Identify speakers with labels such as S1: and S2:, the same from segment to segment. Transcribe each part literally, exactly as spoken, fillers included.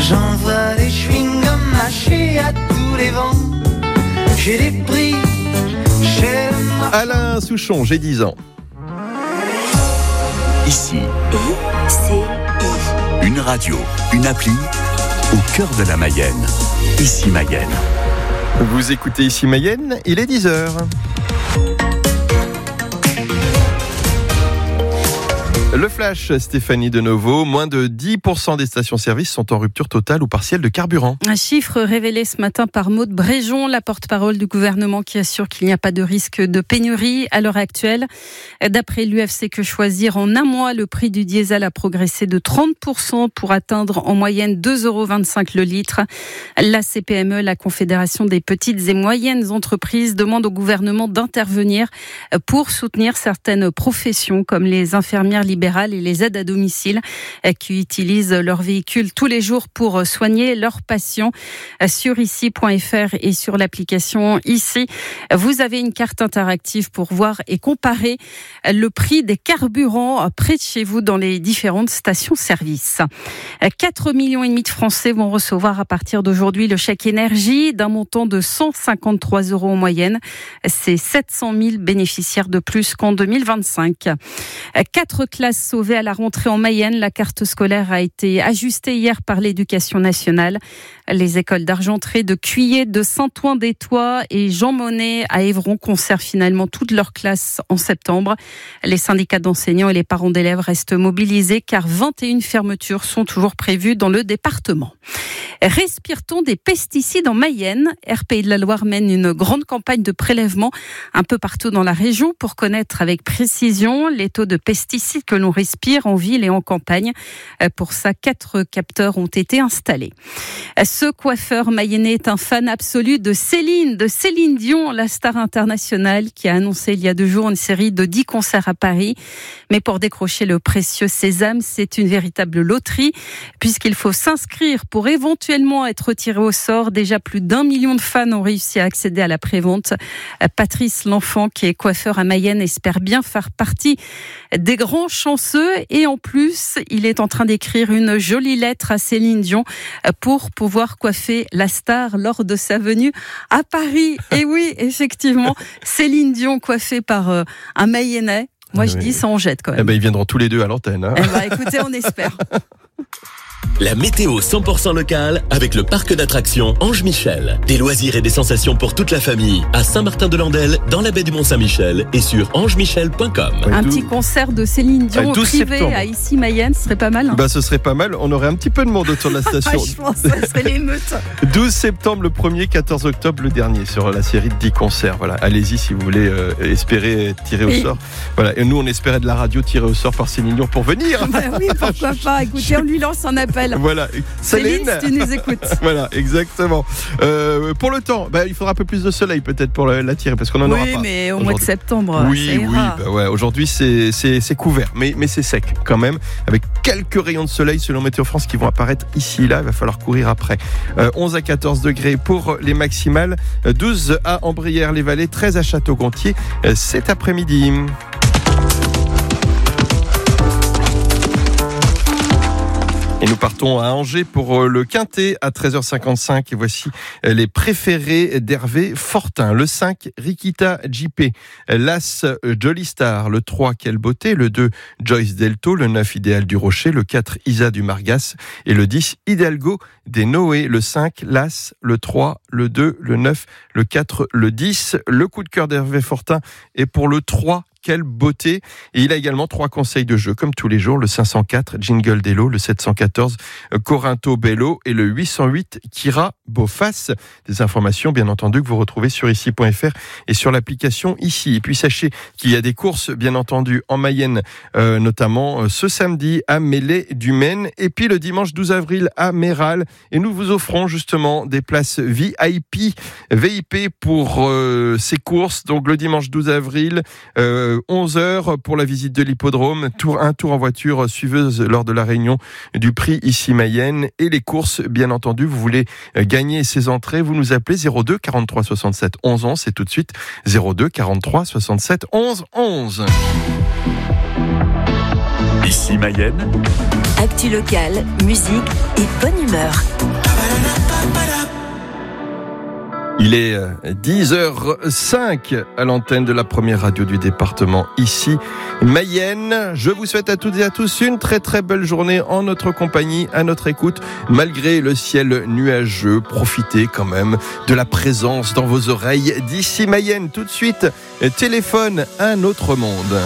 S1: J'envoie des chewing-gums mâchés à tous les vents. J'ai des prix chez le marchand.
S2: Alain Souchon, j'ai dix ans.
S3: Ici,
S4: I C I.
S3: une radio, une appli au cœur de la Mayenne. Ici Mayenne.
S2: Vous écoutez Ici Mayenne, il est dix heures. Le flash, Stéphanie Denovo, moins de dix pour cent des stations-service sont en rupture totale ou partielle de carburant.
S5: Un chiffre révélé ce matin par Maud Bréjon, la porte-parole du gouvernement qui assure qu'il n'y a pas de risque de pénurie à l'heure actuelle. D'après l'U F C Que Choisir, en un mois, le prix du diesel a progressé de trente pour cent pour atteindre en moyenne deux euros vingt-cinq le litre. La C P M E, la Confédération des petites et moyennes entreprises, demande au gouvernement d'intervenir pour soutenir certaines professions comme les infirmières libérales et les aides à domicile qui utilisent leur véhicule tous les jours pour soigner leurs patients. Sur ici point f r et sur l'application Ici, vous avez une carte interactive pour voir et comparer le prix des carburants près de chez vous dans les différentes stations-service. quatre millions et demi de Français vont recevoir à partir d'aujourd'hui le chèque énergie d'un montant de cent cinquante-trois euros en moyenne. C'est sept cent mille bénéficiaires de plus qu'en deux mille vingt-cinq. Quatre classes sauvées à la rentrée en Mayenne. La carte scolaire a été ajustée hier par l'Éducation nationale. Les écoles d'Argentré, de Cuillé, de Saint-Ouen-des-Tois et Jean Monnet à Évron conservent finalement toutes leurs classes en septembre. Les syndicats d'enseignants et les parents d'élèves restent mobilisés car vingt et une fermetures sont toujours prévues dans le département. Respire-t-on des pesticides en Mayenne ? R P I de la Loire mène une grande campagne de prélèvement un peu partout dans la région pour connaître avec précision les taux de pesticides que l'on respire en ville et en campagne. Pour ça, quatre capteurs ont été installés. Ce coiffeur mayennais est un fan absolu de Céline, de Céline Dion, la star internationale qui a annoncé il y a deux jours une série de dix concerts à Paris. Mais pour décrocher le précieux sésame, c'est une véritable loterie puisqu'il faut s'inscrire pour éventuellement être tiré au sort. Déjà plus d'un million de fans ont réussi à accéder à la prévente. Patrice L'Enfant, qui est coiffeur à Mayenne, espère bien faire partie des grands chanceux et en plus, il est en train d'écrire une jolie lettre à Céline Dion pour pouvoir coiffer la star lors de sa venue à Paris. Et oui, effectivement, Céline Dion coiffée par euh, un Mayennais. Moi, ah je oui. dis ça en jette quand même.
S2: Eh ben, ils viendront tous les deux à l'antenne. Hein.
S5: Eh ben, écoutez, on espère.
S6: La météo cent pour cent locale avec le parc d'attractions Ange Michel. Des loisirs et des sensations pour toute la famille à Saint-Martin-de-Landelle, dans la baie du Mont-Saint-Michel et sur ange michel point com.
S5: Ouais, un petit concert de Céline Dion privé septembre. À Ici Mayenne, ce serait pas mal. Hein.
S2: Bah, ce serait pas mal. On aurait un petit peu de monde autour de la station.
S5: Je pense que ce serait l'émeute.
S2: douze septembre le premier, quatorze octobre le dernier sur la série de dix concerts. Voilà, allez-y si vous voulez euh, espérer tirer au oui. sort. Voilà, et nous on espérait de la radio tirer au sort par Céline Dion pour venir.
S5: Bah oui, pourquoi pas. Écoutez, on lui lance un appel.
S2: Voilà.
S5: Céline, Céline, si tu nous écoutes.
S2: Voilà, exactement. Euh, pour le temps, bah, il faudra un peu plus de soleil peut-être pour l'attirer parce qu'on en
S5: oui,
S2: aura pas.
S5: Oui, mais au mois de septembre,
S2: oui,
S5: ça ira.
S2: Oui, bah ouais, aujourd'hui c'est, c'est, c'est couvert, mais, mais c'est sec quand même, avec quelques rayons de soleil selon Météo France qui vont apparaître ici et là. Il va falloir courir après. Euh, onze à quatorze degrés pour les maximales, douze à Ambrières-les-Vallées, treize à Château-Gontier euh, cet après-midi. Et nous partons à Angers pour le Quintet à treize heures cinquante-cinq. Et voici les préférés d'Hervé Fortin. Le cinq, Rikita J P. L'As, Jolly Star. Le trois, Quelle Beauté. Le deux, Joyce Delto. Le neuf, Idéal du Rocher. Le quatre, Isa du Margas. Et le dix, Hidalgo des Noé. Le cinq, L'As. Le trois, le deux, le neuf, le quatre, le dix. Le coup de cœur d'Hervé Fortin est pour le trois, Quelle Beauté. Et il a également trois conseils de jeu, comme tous les jours. Le cinq cent quatre, Jingle d'Elo. Le sept cent quatorze, Corinto Bello. Et le huit cent huit, Kira Beauface. Des informations, bien entendu, que vous retrouvez sur ici point f r et sur l'application Ici. Et puis, sachez qu'il y a des courses, bien entendu, en Mayenne, euh, notamment euh, ce samedi à Mêlée du Maine. Et puis, le dimanche douze avril à Méral. Et nous vous offrons justement des places V I P, V I P pour euh, ces courses. Donc, le dimanche douze avril, euh, onze heures pour la visite de l'hippodrome, tour, un tour en voiture suiveuse lors de la réunion du prix Ici Mayenne et les courses, bien entendu. Vous voulez gagner ces entrées, vous nous appelez zéro deux quarante-trois soixante-sept onze onze, c'est tout de suite zéro deux quarante-trois soixante-sept onze onze.
S3: Ici Mayenne.
S4: Actu locale, musique et bonne humeur.
S2: Il est dix heures cinq à l'antenne de la première radio du département, ici Mayenne. Je vous souhaite à toutes et à tous une très très belle journée en notre compagnie, à notre écoute. Malgré le ciel nuageux, profitez quand même de la présence dans vos oreilles d'ici Mayenne. Tout de suite, téléphone un autre monde.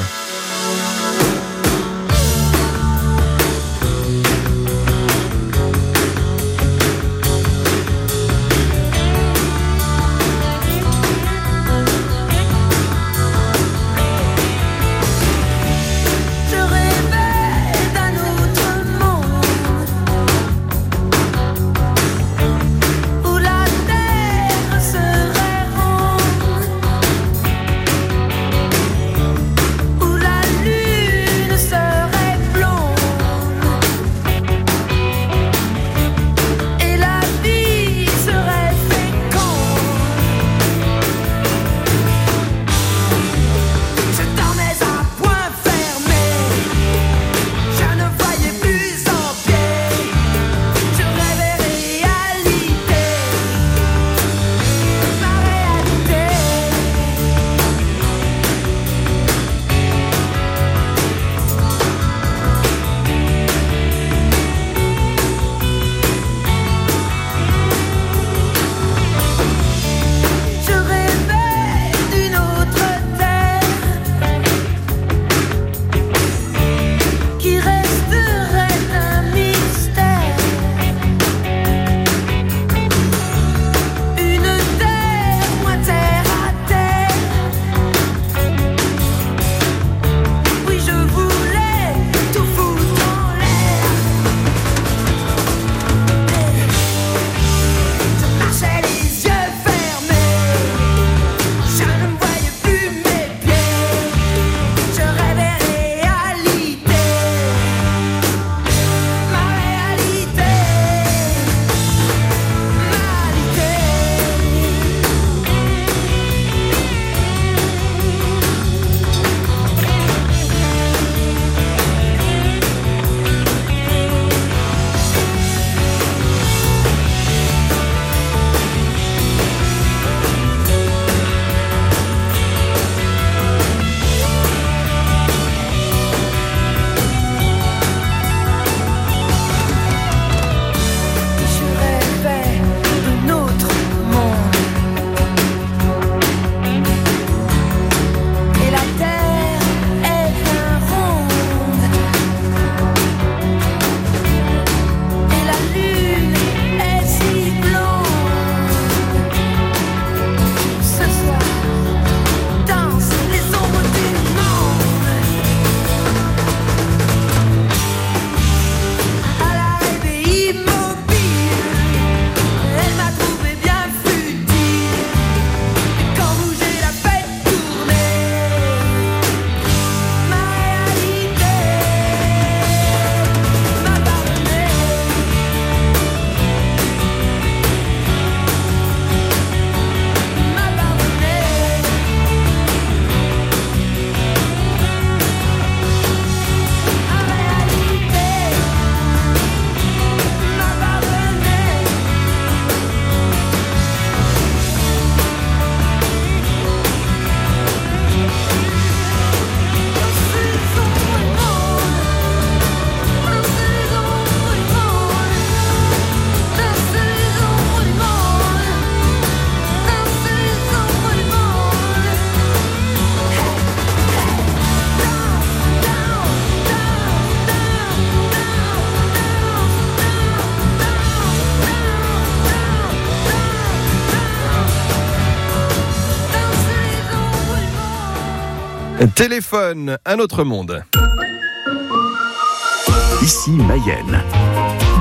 S2: Téléphone, un autre monde.
S3: Ici Mayenne.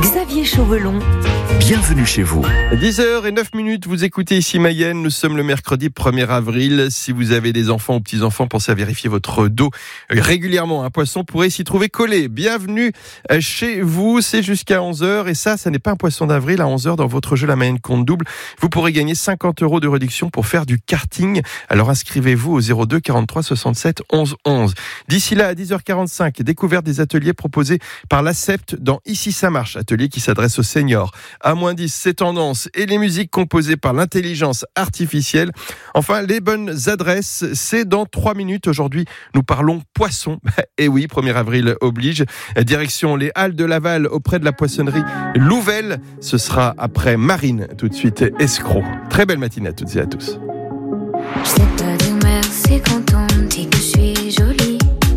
S4: Xavier Chauvelon.
S3: Bienvenue chez vous.
S2: dix heures zéro neuf minutes, vous écoutez ici Mayenne, nous sommes le mercredi premier avril. Si vous avez des enfants ou petits-enfants, pensez à vérifier votre dos régulièrement. Un poisson pourrait s'y trouver collé. Bienvenue chez vous, c'est jusqu'à onze heures. Et ça, ça n'est pas un poisson d'avril. À onze heures, dans votre jeu La Mayenne compte double, vous pourrez gagner cinquante euros de réduction pour faire du karting. Alors inscrivez-vous au zéro deux quarante-trois soixante-sept onze onze. D'ici là, à dix heures quarante-cinq, découverte des ateliers proposés par l'ACEPT dans Ici ça marche, atelier qui s'adresse aux seniors. À moins dix, c'est tendance et les musiques composées par l'intelligence artificielle. Enfin, les bonnes adresses, c'est dans trois minutes. Aujourd'hui, nous parlons poisson. Et oui, premier avril oblige. Direction les Halles de Laval auprès de la poissonnerie Louvel. Ce sera après Marine, tout de suite Escroc. Très belle matinée à toutes et à tous.
S7: Je sais pas dire merci quand on me dit que je suis jolie.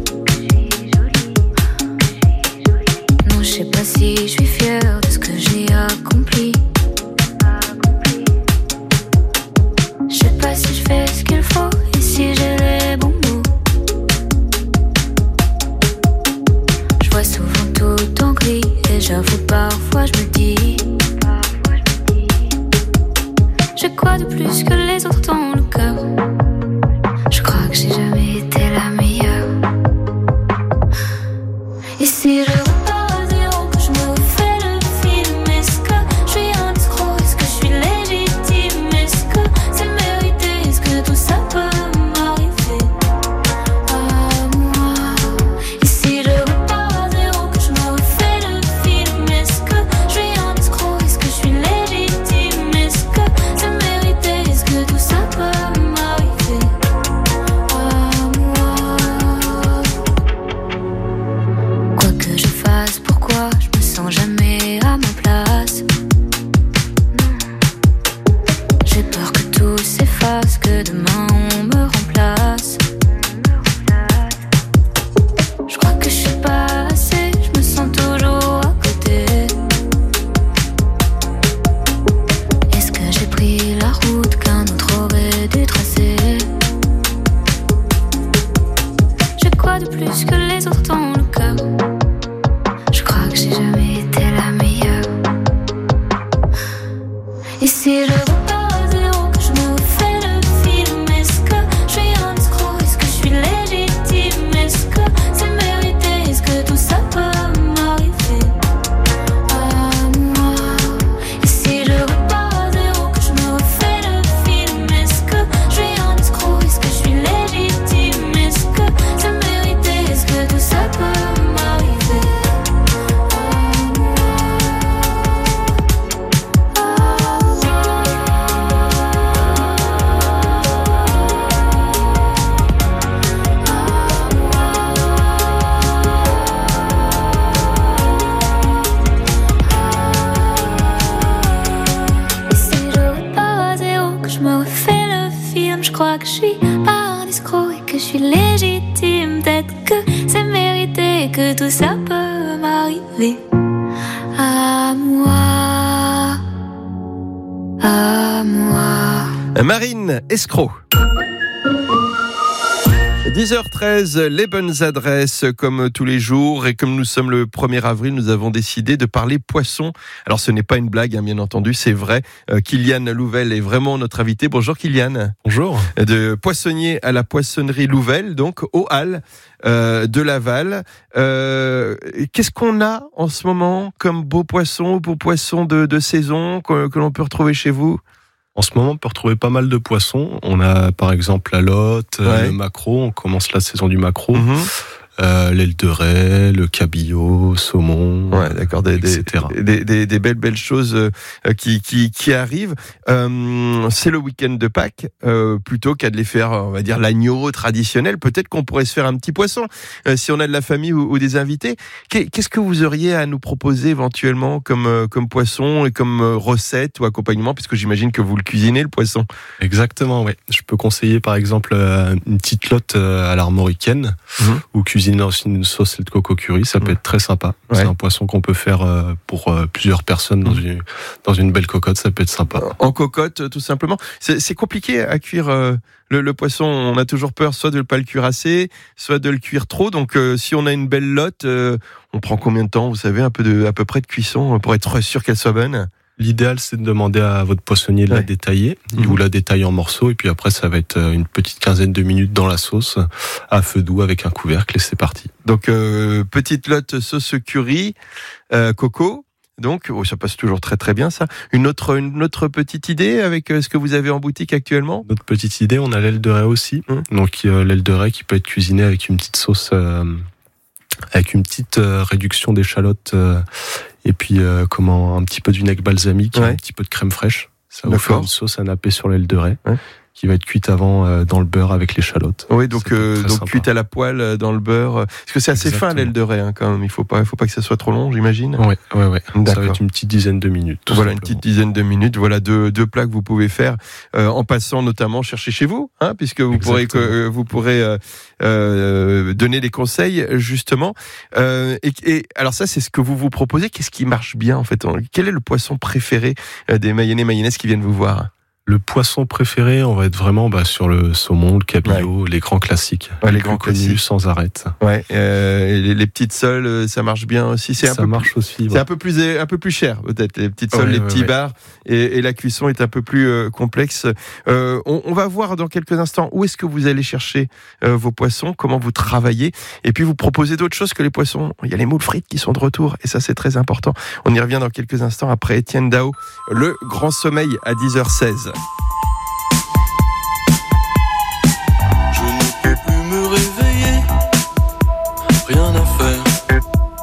S7: Non, je sais pas si je suis fière de ce que j'ai accompli. Je sais pas si je fais ce qu'il faut et si j'ai les bons mots. Je vois souvent tout en gris et j'avoue parfois je me dis, j'ai quoi de plus que les autres dans le cœur? Je crois que j'ai jamais été la meilleure. Et si je repars à zéro, que je me refais le film, est-ce que je suis un escroc? Est-ce que je suis légitime? Est-ce que c'est mérité? Est-ce que tout ça peut m'arriver à moi? Et si je repars à zéro, que je me refais le film, est-ce que je suis un escroc? Est-ce que je suis légitime? Est-ce que c'est mérité? Est-ce que tout ça peut m'arriver à moi? Quoi que je fasse, pourquoi je me sens jamais à ma place? J'ai peur que tout s'efface, que demain on me remplace. Je crois que je suis pas assez, je me sens toujours à côté. Est-ce que j'ai pris la route qu'un autre aurait dû tracer? J'ai quoi de plus que les autres dans le cœur? Je crois que j'ai jamais été la meilleure. Et si je repars à zéro, que je me refais le film, est-ce que je suis un escroc? Est-ce que je suis légitime? Est-ce que c'est mérité? Est-ce que tout ça peut m'arriver à moi? Et si je repars à zéro, que je me refais le film, est-ce que je suis un escroc? Est-ce que je suis légitime? Est-ce que c'est mérité? Est-ce que tout ça peut m'arriver à moi? Et si je repars à zéro, que je me refais le film, je crois que je suis pas un escroc et que je suis légitime. Peut-être que c'est mérité et que tout ça peut m'arriver à moi, à moi.
S2: Marine Escroc. dix heures treize, les bonnes adresses comme tous les jours, et comme nous sommes le premier avril, nous avons décidé de parler poisson. Alors ce n'est pas une blague, hein, bien entendu, c'est vrai. Euh, Kylian Louvel est vraiment notre invité. Bonjour Kylian.
S8: Bonjour.
S2: De poissonnier à la poissonnerie Louvel, donc aux Halles euh, de Laval. Euh, qu'est-ce qu'on a en ce moment comme beau poisson, beau poisson de, de saison que, que l'on peut retrouver chez vous?
S8: En ce moment, on peut retrouver pas mal de poissons. On a par exemple la lotte,
S2: Ouais.
S8: le maquereau. On commence la saison du maquereau.
S2: Mmh.
S8: Euh, l'aile de raie, le cabillaud, saumon,
S2: Ouais, d'accord, des,
S8: et
S2: des,
S8: cetera.
S2: des, des, des belles belles choses euh, qui, qui, qui arrivent. Euh, c'est le week-end de Pâques, euh, plutôt qu'à de les faire, on va dire, l'agneau traditionnel. Peut-être qu'on pourrait se faire un petit poisson, euh, si on a de la famille ou, ou des invités. Qu'est- Qu'est-ce que vous auriez à nous proposer éventuellement comme, euh, comme poisson et comme euh, recette ou accompagnement, puisque j'imagine que vous le cuisinez, le poisson.
S8: Exactement, oui. Je peux conseiller par exemple euh, une petite lotte euh, à l'armoricaine
S2: Mhm.
S8: ou cuisiner cuisiner dans une sauce lait de coco curry, ça peut
S2: Mmh.
S8: être très sympa.
S2: Ouais.
S8: C'est un poisson qu'on peut faire euh, pour euh, plusieurs personnes dans,
S2: Mmh.
S8: une, dans une belle cocotte, ça peut être sympa.
S2: En cocotte, tout simplement. C'est, c'est compliqué à cuire euh, le, le poisson. On a toujours peur soit de ne pas le cuire assez, soit de le cuire trop. Donc, euh, si on a une belle lotte, euh, on prend combien de temps, vous savez, un peu de, à peu près de cuisson pour être sûr qu'elle soit bonne?
S8: L'idéal, c'est de demander à votre poissonnier de
S2: Ouais.
S8: la détailler. Il
S2: Mmh.
S8: vous la détaille en morceaux et puis après, ça va être une petite quinzaine de minutes dans la sauce à feu doux avec un couvercle et c'est parti.
S2: Donc, euh, petite lotte sauce curry, euh, coco. Donc, oh, ça passe toujours très très bien ça. Une autre, une autre petite idée avec euh, ce que vous avez en boutique actuellement?
S8: Notre petite idée, on a l'aile de raie aussi.
S2: Mmh.
S8: Donc euh, l'aile de raie qui peut être cuisinée avec une petite sauce, euh, avec une petite euh, réduction d'échalotes euh, et puis euh, comment un petit peu de vinaigre balsamique,
S2: Ouais.
S8: un petit peu de crème fraîche. Ça vous fait
S2: D'accord.
S8: une sauce à napper sur l'aile de raie.
S2: Ouais.
S8: Qui va être cuite avant euh, dans le beurre avec l'échalote.
S2: Oui, donc
S8: Ça peut être
S2: euh,
S8: très
S2: donc
S8: sympa.
S2: cuite à la poêle euh, dans le beurre. euh, Parce que c'est assez fin
S8: Exactement.
S2: l'aile de raie hein, quand même. Il faut pas, il faut pas que ça soit trop long, j'imagine.
S8: Ouais, ouais, ouais. Ça
S2: D'accord.
S8: va être une petite dizaine de minutes. tout
S2: Voilà une
S8: simplement.
S2: petite dizaine de minutes. Voilà deux deux plats que vous pouvez faire euh, en passant notamment chercher chez vous, hein, puisque vous pourrez que,
S8: Exactement.
S2: euh, vous pourrez euh, euh, donner des conseils justement. Euh, et, et alors ça c'est ce que vous vous proposez. Qu'est-ce qui marche bien en fait? Quel est le poisson préféré euh, des Mayennais Mayennaises qui viennent vous voir?
S8: Le poisson préféré, on va être vraiment bah, sur le saumon, le cabillaud, les grands classiques.
S2: Ouais, les
S8: plus
S2: grands
S8: connus
S2: classiques.
S8: sans arrêt.
S2: Ouais. Euh, et les, les petites soles, euh, ça marche bien aussi. C'est un
S8: Ça
S2: peu
S8: marche aussi.
S2: C'est
S8: ouais.
S2: un peu plus un peu plus cher peut-être les petites soles,
S8: Ouais,
S2: les
S8: ouais,
S2: petits
S8: ouais.
S2: bars et, et la cuisson est un peu plus euh, complexe. Euh, on, on va voir dans quelques instants où est-ce que vous allez chercher euh, vos poissons, comment vous travaillez et puis vous proposez d'autres choses que les poissons. Il y a les moules frites qui sont de retour et ça c'est très important. On y revient dans quelques instants après Étienne Dao, le grand sommeil à dix heures seize.
S9: Je ne peux plus me réveiller, rien à faire.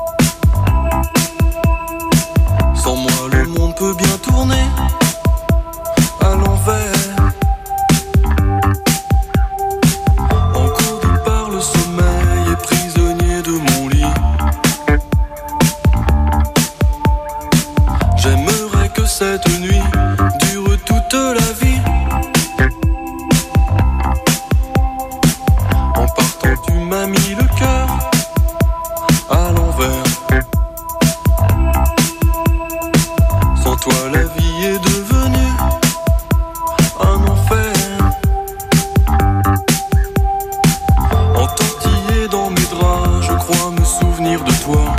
S9: Sans moi, le monde peut bien tourner à l'envers. Encourdu par le sommeil et prisonnier de mon lit. J'aimerais que cette nuit dure toute la vie. En partant, tu m'as mis le cœur à l'envers. Sans toi, la vie est devenue un enfer. Entortillé dans mes draps, je crois me souvenir de toi.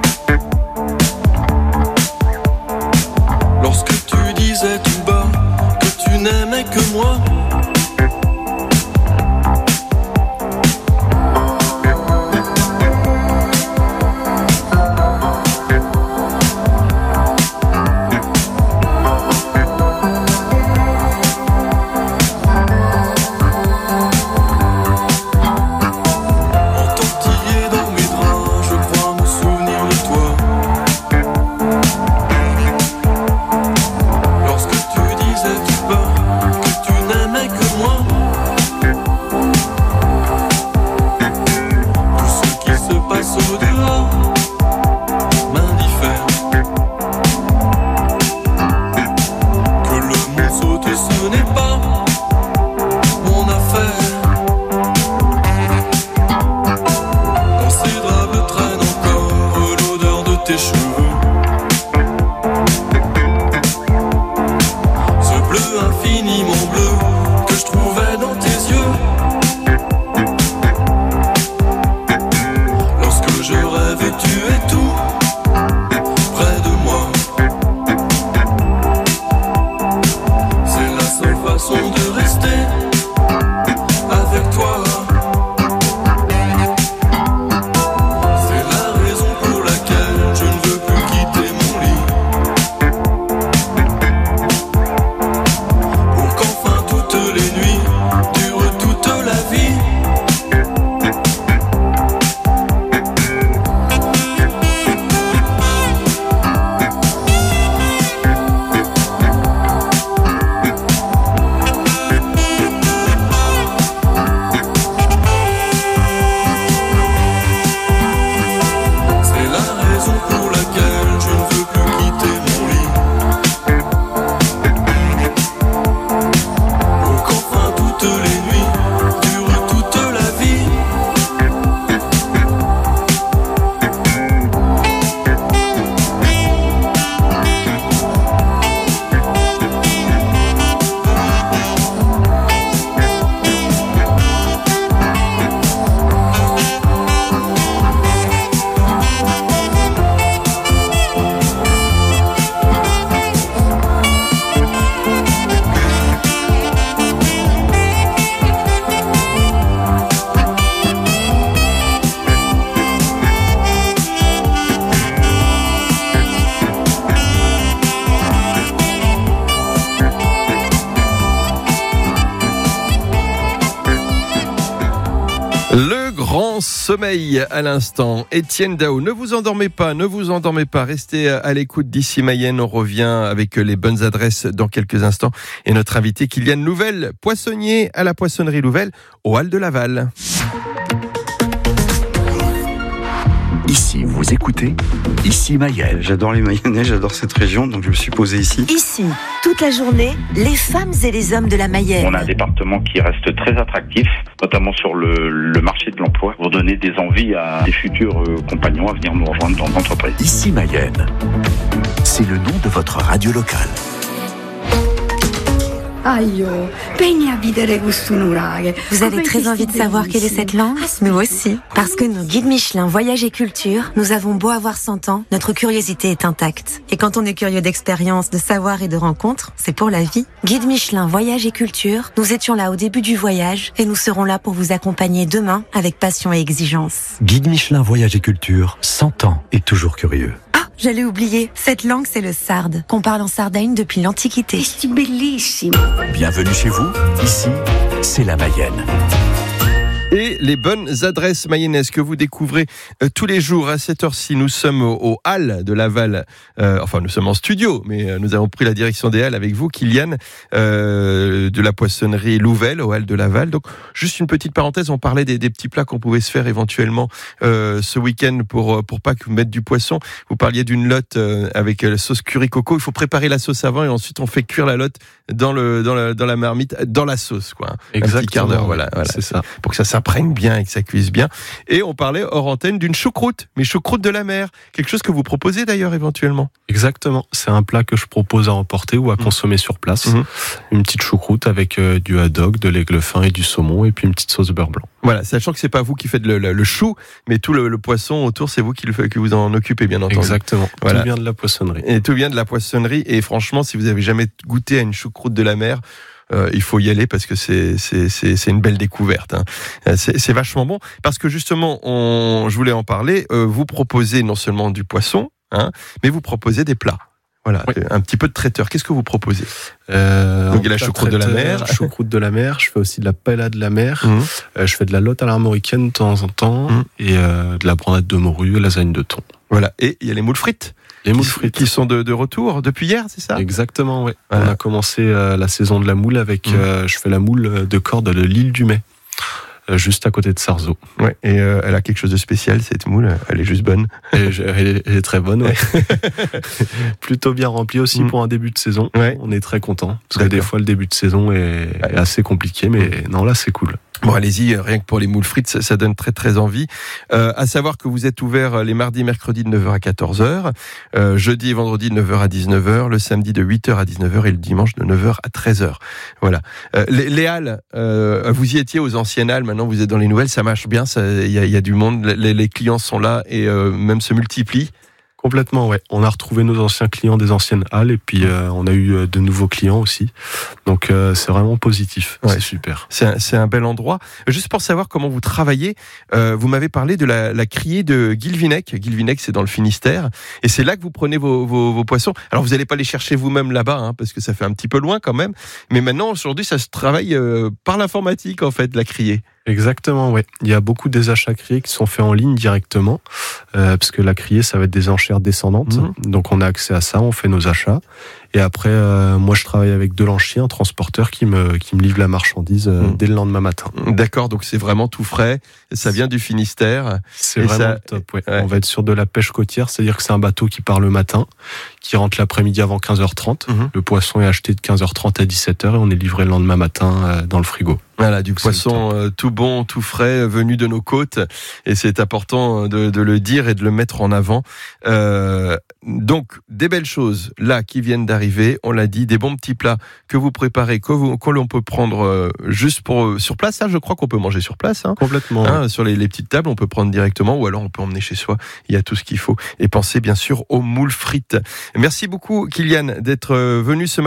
S9: Lorsque tu disais tout bas que tu n'aimais que moi.
S2: Le grand sommeil à l'instant. Étienne Dao, ne vous endormez pas, ne vous endormez pas. Restez à l'écoute d'ici Mayenne. On revient avec les bonnes adresses dans quelques instants. Et notre invité Kylian Louvel, poissonnier à la poissonnerie Louvel au Halles de Laval.
S3: Ici, vous écoutez Ici Mayenne.
S10: J'adore les Mayennais, j'adore cette région, donc je me suis posé ici.
S4: Ici, toute la journée, les femmes et les hommes de la Mayenne.
S11: On a un département qui reste très attractif, notamment sur le, le marché de l'emploi, pour donner des envies à des futurs euh, compagnons à venir nous rejoindre dans l'entreprise.
S3: Ici Mayenne, c'est le nom de votre radio locale.
S12: Vous avez très envie de savoir quelle est cette langue ? Nous aussi. Parce que nos guides Michelin Voyage et Culture, nous avons beau avoir cent ans, notre curiosité est intacte. Et quand on est curieux d'expérience, de savoir et de rencontres, c'est pour la vie. Guide Michelin Voyage et Culture, nous étions là au début du voyage et nous serons là pour vous accompagner demain avec passion et exigence.
S3: Guide Michelin Voyage et Culture, cent ans et toujours curieux.
S12: Ah, j'allais oublier, cette langue c'est le sarde, qu'on parle en Sardaigne depuis l'Antiquité.
S3: Bienvenue chez vous, ici, c'est la Mayenne.
S2: Et les bonnes adresses mayennaises que vous découvrez euh, tous les jours à cette heure-ci. Nous sommes au, au Halles de Laval. Euh, enfin, nous sommes en studio, mais euh, nous avons pris la direction des Halles avec vous, Kylian, euh, de la poissonnerie Louvel au Halles de Laval. Donc, juste une petite parenthèse, on parlait des, des petits plats qu'on pouvait se faire éventuellement euh, ce week-end pour pour pas que vous mettre du poisson. Vous parliez d'une lotte euh, avec la sauce curry coco. Il faut préparer la sauce avant et ensuite on fait cuire la lotte dans le dans la dans la marmite, dans la sauce, quoi.
S8: Exactement.
S2: Un petit quart d'heure, voilà, voilà,
S8: c'est ça,
S2: pour que ça s'imprègne bien et que ça cuise bien. Et on parlait hors antenne d'une choucroute, mais choucroute de la mer, quelque chose que vous proposez d'ailleurs éventuellement.
S8: Exactement, c'est un plat que je propose à emporter ou à mmh. consommer sur place. Mmh. Une petite choucroute avec euh, du haddock, de l'aigle fin et du saumon, et puis une petite sauce beurre blanc.
S2: Voilà, sachant que c'est pas vous qui faites le, le, le chou, mais tout le, le poisson autour, c'est vous qui, le, qui vous en occupez, bien entendu.
S8: Exactement,
S2: voilà.
S8: Tout vient de la poissonnerie.
S2: Et tout vient de la poissonnerie, et franchement, si vous avez jamais goûté à une choucroute de la mer, Euh, il faut y aller parce que c'est c'est c'est, c'est une belle découverte. Hein. C'est, c'est vachement bon parce que justement, on, je voulais en parler. Euh, vous proposez non seulement du poisson, hein, mais vous proposez des plats. Voilà, oui. Un petit peu de traiteur. Qu'est-ce que vous proposez ?
S8: euh,
S2: Donc il y a la choucroute de la mer.
S8: Choucroute de la mer. Je fais aussi de la paella de la mer. Mmh. Euh, je fais de la lotte à l'armoricaine de temps en temps mmh. et euh, de la brandade de morue et lasagne de thon.
S2: Voilà. Et il y a les moules frites.
S8: Les moules
S2: qui,
S8: frites
S2: qui sont de, de retour depuis hier, c'est ça ?
S8: Exactement, oui.
S2: Voilà.
S8: On a commencé euh, la saison de la moule avec. Mmh. Euh, je fais la moule de corde de l'île du Mai. Juste à côté de Sarzeau.
S2: Ouais, et euh, elle a quelque chose de spécial, cette moule, elle est juste bonne.
S8: Elle est, elle est, elle est très bonne, ouais. Plutôt bien remplie aussi mmh. pour un début de saison. Ouais. On est très content parce D'accord. que des fois le début de saison est, ouais. est assez compliqué, mais mmh. non, là c'est cool.
S2: Bon, allez-y, rien que pour les moules frites, ça, ça donne très très envie. Euh, à savoir que vous êtes ouvert les mardis, mercredis de neuf heures à quatorze heures, euh, jeudi et vendredi de neuf heures à dix-neuf heures, le samedi de huit heures à dix-neuf heures et le dimanche de neuf heures à treize heures. Voilà. Euh, les, les halles, euh, vous y étiez aux anciennes halles, maintenant vous êtes dans les nouvelles, ça marche bien, il y a, y a du monde, les, les clients sont là et euh, même se multiplient.
S8: Complètement, ouais. On a retrouvé nos anciens clients des anciennes halles et puis euh, on a eu euh, de nouveaux clients aussi. Donc euh, c'est vraiment positif, ouais. C'est super.
S2: C'est un, c'est un bel endroit. Juste pour savoir comment vous travaillez, euh, vous m'avez parlé de la, la criée de Guilvinec. Guilvinec, c'est dans le Finistère. Et c'est là que vous prenez vos, vos, vos poissons. Alors vous n'allez pas les chercher vous-même là-bas, hein, parce que ça fait un petit peu loin quand même. Mais maintenant, aujourd'hui, ça se travaille euh, par l'informatique, en fait, la criée.
S8: Exactement, oui. Il y a beaucoup des achats criés qui sont faits en ligne directement, euh, parce que la criée, ça va être des enchères descendantes. Mmh. Donc on a accès à ça, on fait nos achats. Et après, euh, moi, je travaille avec Delanchier, un transporteur qui me qui me livre la marchandise euh, mmh. dès le lendemain matin.
S2: D'accord, donc c'est vraiment tout frais. Ça vient du Finistère.
S8: C'est vraiment ça... top, ouais. ouais. On va être sur de la pêche côtière, c'est-à-dire que c'est un bateau qui part le matin, qui rentre l'après-midi avant quinze heures trente. Mmh. Le poisson est acheté de quinze heures trente à dix-sept heures et on est livré le lendemain matin euh, dans le frigo.
S2: Voilà, du poisson euh, tout bon, tout frais, venu de nos côtes. Et c'est important de, de le dire et de le mettre en avant. Euh, donc, des belles choses là qui viennent d'arriver. On l'a dit, des bons petits plats que vous préparez, que, vous, que l'on peut prendre euh, juste pour euh, sur place. Ça, je crois qu'on peut manger sur place. Hein.
S8: Complètement.
S2: Hein, ouais. Sur les, les petites tables, on peut prendre directement ou alors on peut emmener chez soi. Il y a tout ce qu'il faut. Et pensez bien sûr aux moules frites. Merci beaucoup, Kylian, d'être venu ce matin.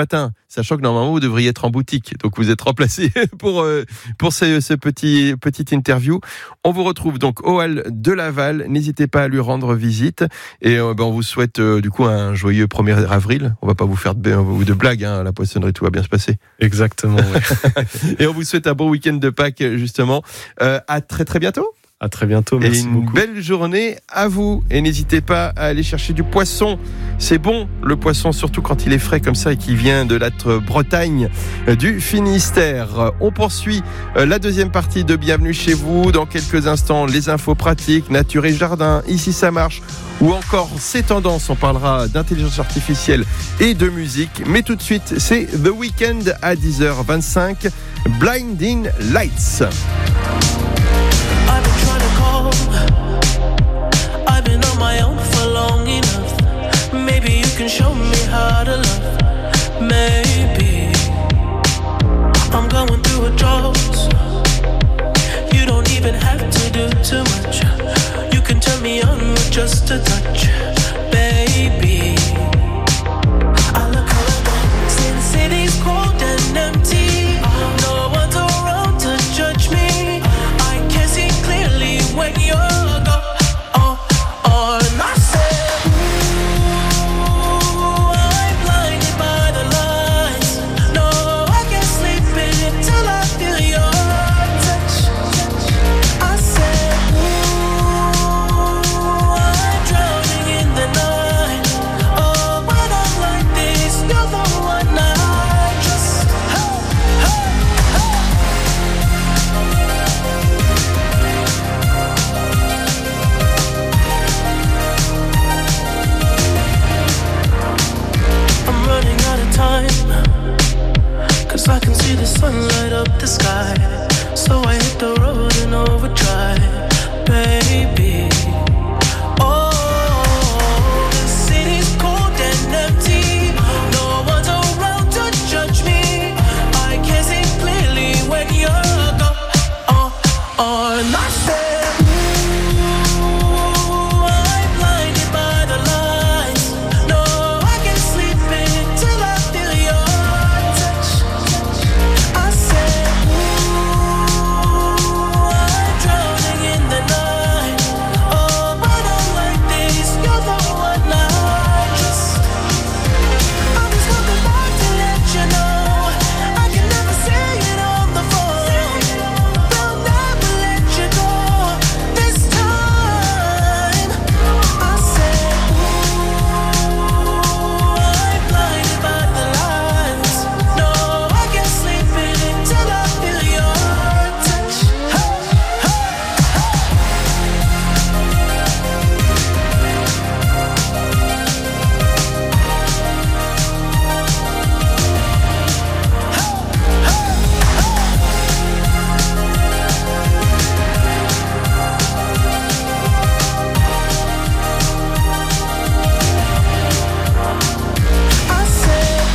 S2: sachant que normalement vous devriez être en boutique. Donc vous êtes remplacé pour euh, pour ce, ce petit petite interview. On vous retrouve donc au hall de Laval. N'hésitez pas à lui rendre visite et euh, ben, on vous souhaite euh, du coup un joyeux premier avril. On va pas vous faire de, de blagues, hein, à la poissonnerie tout va bien se passer.
S8: Exactement. Ouais.
S2: Et on vous souhaite un bon week-end de Pâques justement. Euh, à très très bientôt.
S8: À très bientôt, merci
S2: et une
S8: beaucoup.
S2: Belle journée à vous. Et n'hésitez pas à aller chercher du poisson. C'est bon, le poisson, surtout quand il est frais comme ça et qu'il vient de la Bretagne, du Finistère. On poursuit la deuxième partie de Bienvenue chez vous. Dans quelques instants, les infos pratiques, nature et jardin, ici ça marche. Ou encore ces tendances, on parlera d'intelligence artificielle et de musique. Mais tout de suite, c'est The Weeknd à dix heures vingt-cinq. Blinding Lights.
S13: I've been trying to call. I've been on my own for long enough. Maybe you can show me how to love. Maybe I'm going through a drought. You don't even have to do too much. You can turn me on with just a touch, baby. I look around, see the city's cold and empty. No one's around to judge me. When you're gone, oh, oh, and I said, ooh, I'm blinded by the lights. No, I can't sleep until I feel your touch. I said, ooh, I'm drowning in the night. Oh, when I'm like this, you're the one I trust. Hey, hey, hey. Cause I can see the sun light up the sky. So I hit the road in overdrive, baby. Oh, the city's cold and empty. No one's around to judge me. I can't see clearly when you're gone. Oh, oh, and I said, ooh, I'm blinded by the lights. No, I can't sleep until I feel your touch. I said, ooh, I'm drowning in the night. Oh, when I'm like this, you're the one I trust. I just want the light to let you know I can never say it on the phone. They'll never let you go this time. I said, ooh, I'm blinded by the lights. No, I can't sleep until I feel your touch. Hey, hey, hey. I said,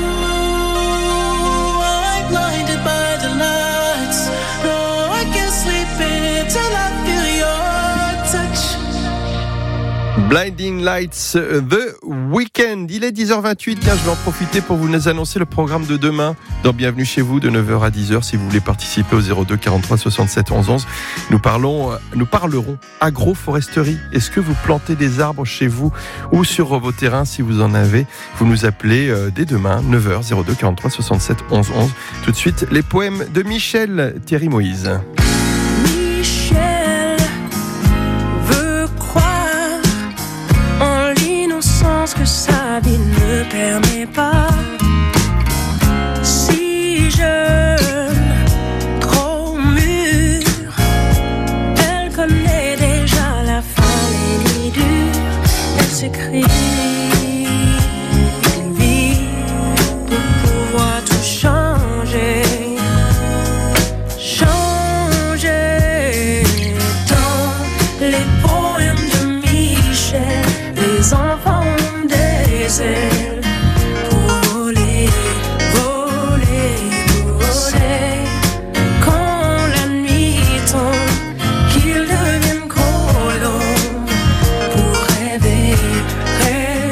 S13: ooh, I'm blinded by the lights. No, I can't sleep until I feel your touch.
S2: Blinding Lights, The Weeknd. Il est dix heures vingt-huit. Tiens, je vais en profiter pour vous annoncer le programme de demain dans Bienvenue chez vous de neuf heures à dix heures. Si vous voulez participer au zéro deux quarante-trois soixante-sept onze onze, nous parlons, nous parlerons agroforesterie. Est-ce que vous plantez des arbres chez vous ou sur vos terrains? Si vous en avez, vous nous appelez dès demain, neuf heures, zéro deux quarante-trois soixante-sept onze onze. Tout de suite, les poèmes de Michel Thierry Moïse.
S14: Michel veut croire en l'innocence que sa vie ne permet pas. Si jeune, trop mûre, elle connaît déjà la fin, les nuits dures. Elle s'écrit une vie pour pouvoir tout changer. Changer dans les poèmes de Michel. Les enfants ont des ailes pour voler, voler, voler. Quand la nuit tombe, qu'ils deviennent colons pour rêver, rêver.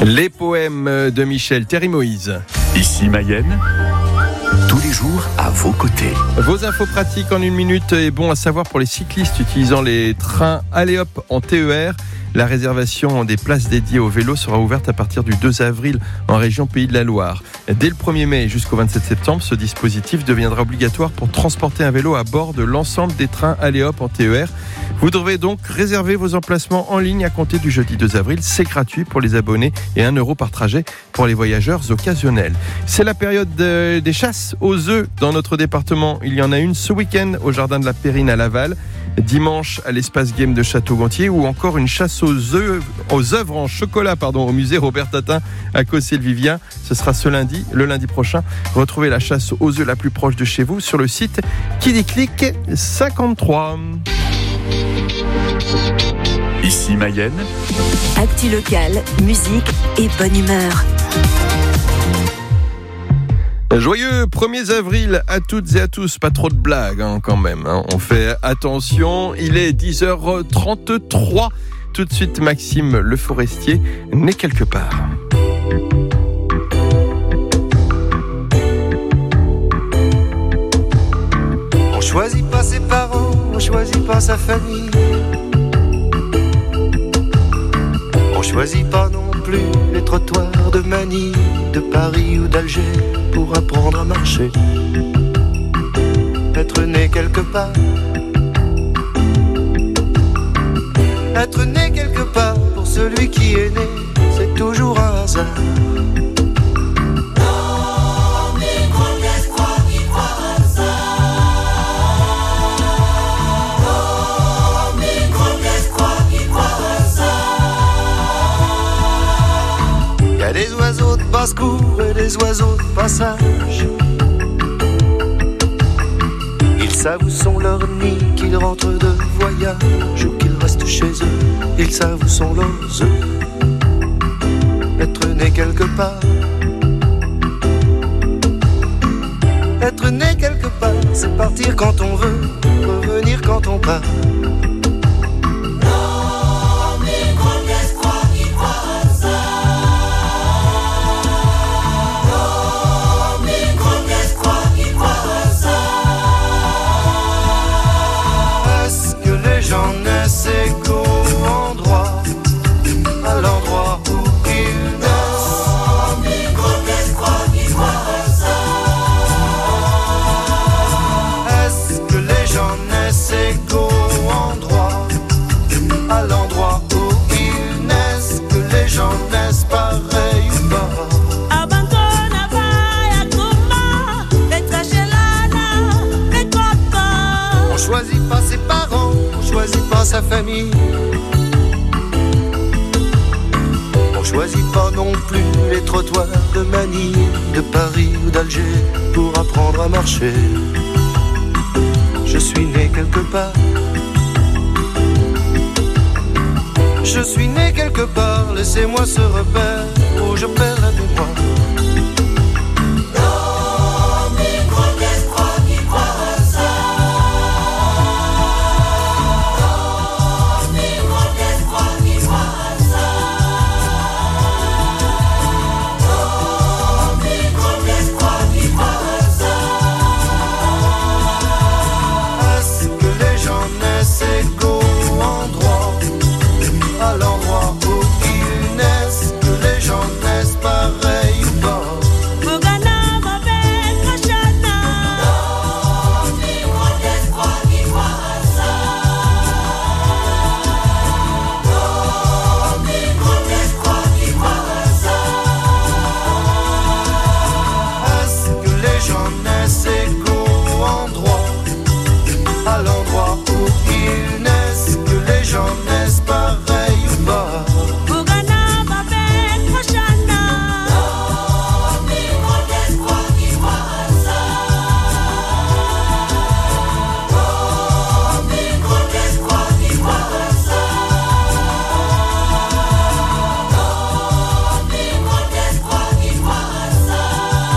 S2: Les poèmes de Michel, Thierry Moïse.
S3: Ici Mayenne, tous les jours à vos côtés.
S2: Vos infos pratiques en une minute est bon à savoir pour les cyclistes utilisant les trains Allez Hop en T E R. La réservation des places dédiées au vélo sera ouverte à partir du deux avril en région Pays de la Loire. Dès le premier mai jusqu'au vingt-sept septembre, ce dispositif deviendra obligatoire pour transporter un vélo à bord de l'ensemble des trains Allez Hop en T E R. Vous devrez donc réserver vos emplacements en ligne à compter du jeudi deux avril. C'est gratuit pour les abonnés et un euro par trajet pour les voyageurs occasionnels. C'est la période de, des chasses aux œufs dans notre département. Il y en a une ce week-end au jardin de la Périne à Laval. Dimanche à l'espace game de Château-Gontier ou encore une chasse aux œufs, aux œuvres en chocolat pardon, au musée Robert Tatin à Cossé-le-Vivien. Ce sera ce lundi, le lundi prochain. Retrouvez la chasse aux œufs la plus proche de chez vous sur le site Kidiclic cinquante-trois.
S3: Ici Mayenne,
S4: Actu locale, musique et bonne humeur.
S2: Joyeux premier avril à toutes et à tous, pas trop de blagues hein, quand même, hein. On fait attention, il est dix heures trente-trois, tout de suite Maxime Le Forestier n'est quelque part.
S1: On choisit pas ses parents, on choisit pas sa famille. On choisit pas non plus les trottoirs de Manille, de Paris ou d'Alger pour apprendre à marcher. Être né quelque part, être né quelque part pour celui qui est né, c'est toujours un hasard. Des oiseaux de basse-cour et des oiseaux de passage. Ils savent où sont leurs nids, qu'ils rentrent de voyage ou qu'ils restent chez eux. Ils savent où sont leurs œufs. Être né quelque part, être né quelque part, c'est partir quand on veut, revenir quand on part. J'en ai ces endroit, à l'endroit où ils naissent. Est-ce que les gens naissent égaux endroit, à l'endroit où ils naissent? Que les gens naissent pareil ou pas? On choisit pas ses parents, on choisit pas sa famille. On choisit pas non plus les trottoirs de Manille, de Paris ou d'Alger pour apprendre à marcher. Je suis né quelque part, je suis né quelque part, laissez-moi ce repère où je perds la mémoire.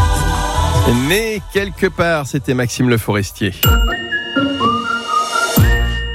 S1: Né quelque part, c'était Maxime Le Forestier.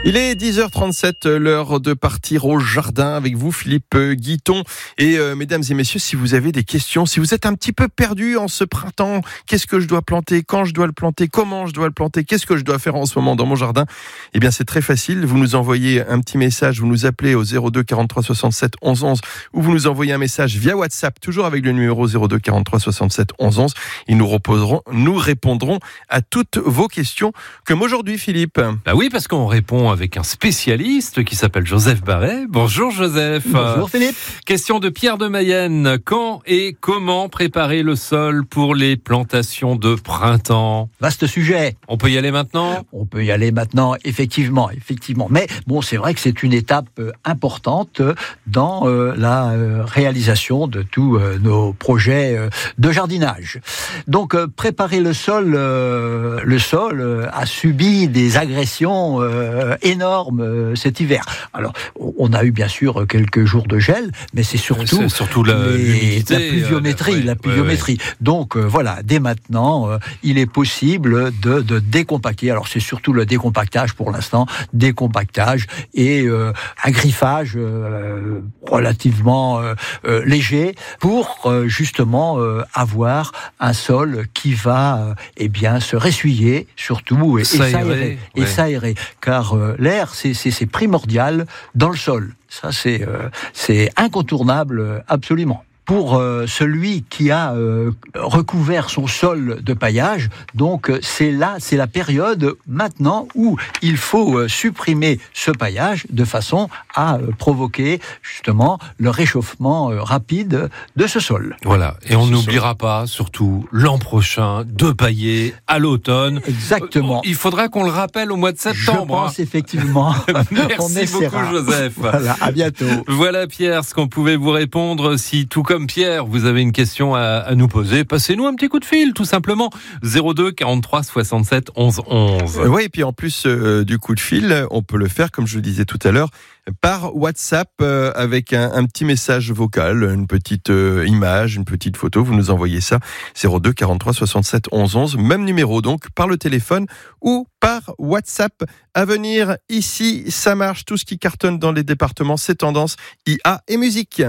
S2: Il est dix heures trente-sept, l'heure de partir au jardin avec vous, Philippe Guiton. Et euh, mesdames et messieurs, si vous avez des questions, si vous êtes un petit peu perdu en ce printemps, qu'est-ce que je dois planter, quand je dois le planter, comment je dois le planter, qu'est-ce que je dois faire en ce moment dans mon jardin? Eh bien, c'est très facile. Vous nous envoyez un petit message, vous nous appelez au zéro deux quarante-trois soixante-sept onze onze ou vous nous envoyez un message via WhatsApp, toujours avec le numéro zéro deux quarante-trois soixante-sept onze onze. Et nous reposerons, nous répondrons à toutes vos questions, comme aujourd'hui, Philippe.
S15: Bah oui, parce qu'on répond avec un spécialiste qui s'appelle Joseph Barret. Bonjour Joseph.
S16: Bonjour Philippe.
S15: Question de Pierre de Mayenne. Quand et comment préparer le sol pour les plantations de printemps?
S16: Vaste sujet.
S15: On peut y aller maintenant?
S16: On peut y aller maintenant, effectivement, effectivement. Mais bon, c'est vrai que c'est une étape euh, importante dans euh, la euh, réalisation de tous euh, nos projets euh, de jardinage. Donc, euh, préparer le sol, euh, le sol euh, a subi des agressions euh, énormes euh, cet hiver. Alors, on a eu bien sûr quelques jours de gel, mais c'est surtout,
S15: c'est surtout la,
S16: les, la pluviométrie,
S15: euh, la, ouais,
S16: la pluviométrie. Ouais, ouais. Donc euh, voilà, dès maintenant, euh, il est possible de, de décompacter. Alors c'est surtout le décompactage pour l'instant, décompactage et euh, un griffage euh, relativement euh, euh, léger pour euh, justement euh, avoir un sol qui va euh, eh bien se ressuyer surtout et s'aérer, s'aérer, et ouais. s'aérer. Car euh, l'air c'est, c'est, c'est primordial dans le sol. Ça c'est euh, c'est incontournable euh, absolument. Pour euh, celui qui a euh, recouvert son sol de paillage, donc euh, c'est là, c'est la période maintenant où il faut euh, supprimer ce paillage de façon à euh, provoquer justement le réchauffement euh, rapide de ce sol.
S15: Voilà, et on n'oubliera pas, surtout l'an prochain, de pailler à l'automne.
S16: Exactement.
S15: Euh, il faudra qu'on le rappelle au mois de septembre.
S16: Je pense hein. effectivement.
S15: Merci beaucoup Joseph.
S16: Voilà, à bientôt.
S15: Voilà Pierre, ce qu'on pouvait vous répondre si tout comme Pierre, vous avez une question à, à nous poser, passez-nous un petit coup de fil, tout simplement. zéro deux quarante-trois soixante-sept onze onze.
S2: Oui, et puis en plus euh, du coup de fil, on peut le faire, comme je le disais tout à l'heure, par WhatsApp euh, avec un, un petit message vocal, une petite euh, image, une petite photo. Vous nous envoyez ça, zéro deux quarante-trois soixante-sept onze onze, même numéro donc, par le téléphone ou par WhatsApp. À venir, ici, ça marche, tout ce qui cartonne dans les départements, c'est tendance, I A et musique.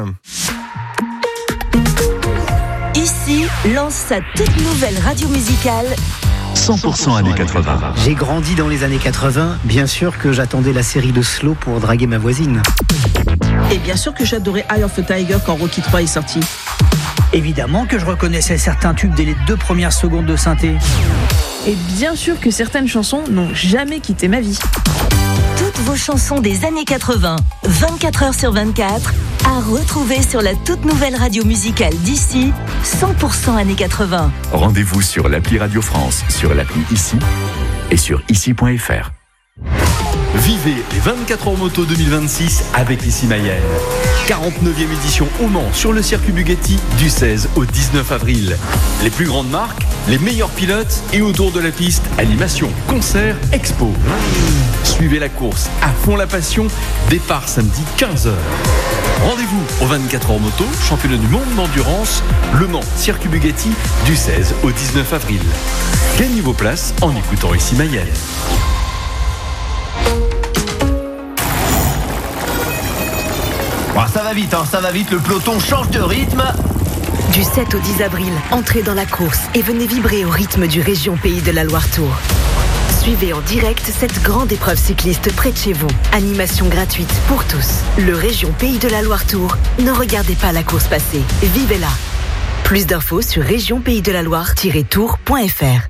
S4: Ici lance sa toute nouvelle radio musicale
S3: cent pour cent années quatre-vingts.
S17: J'ai grandi dans les années quatre-vingts, bien sûr que j'attendais la série de Slow pour draguer ma voisine.
S18: Et bien sûr que j'adorais Eye of the Tiger quand Rocky trois est sorti.
S17: Évidemment que je reconnaissais certains tubes dès les deux premières secondes de synthé.
S18: Et bien sûr que certaines chansons n'ont jamais quitté ma vie.
S4: Toutes vos chansons des années quatre-vingts, vingt-quatre heures sur vingt-quatre, à retrouver sur la toute nouvelle radio musicale d'ici, cent pour cent années quatre-vingts.
S3: Rendez-vous sur l'appli Radio France, sur l'appli Ici et sur ici point f r.
S6: Vivez les vingt-quatre heures moto deux mille vingt-six avec Ici Mayenne. quarante-neuvième édition au Mans sur le circuit Bugatti du seize au dix-neuf avril. Les plus grandes marques, les meilleurs pilotes et autour de la piste, animation, concert, expo. Suivez la course à fond la passion, départ samedi quinze heures. Rendez-vous au vingt-quatre heures moto, championnat du monde d'endurance, Le Mans, circuit Bugatti du seize au dix-neuf avril. Gagnez vos places en écoutant Ici Mayenne.
S19: Oh, ça va vite, hein, ça va vite, le peloton change de rythme.
S4: Du sept au dix avril, entrez dans la course et venez vibrer au rythme du Région Pays de la Loire Tour. Suivez en direct cette grande épreuve cycliste près de chez vous. Animation gratuite pour tous. Le Région Pays de la Loire Tour. Ne regardez pas la course passer, vivez-la. Plus d'infos sur région pays de la loire tiret tour point f r.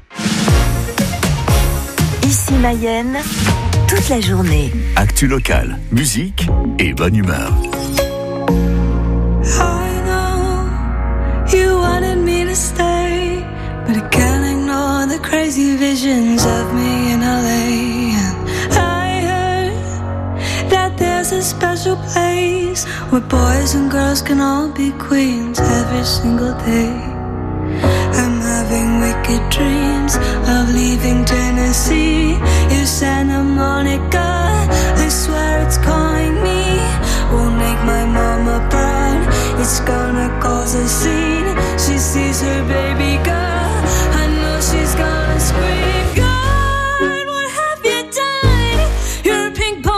S4: Ici Mayenne, toute la journée.
S3: Actu local, musique et bonne humeur.
S13: I know you wanted me to stay, but I can't ignore the crazy visions of me in L A. And I heard that there's a special place where boys and girls can all be queens every single day. I'm having wicked dreams of leaving Tennessee. You Santa Monica, I swear it's calling me. Won't make my mama proud, it's gonna cause a scene. She sees her baby girl, I know she's gonna scream. God, what have you done? You're a pink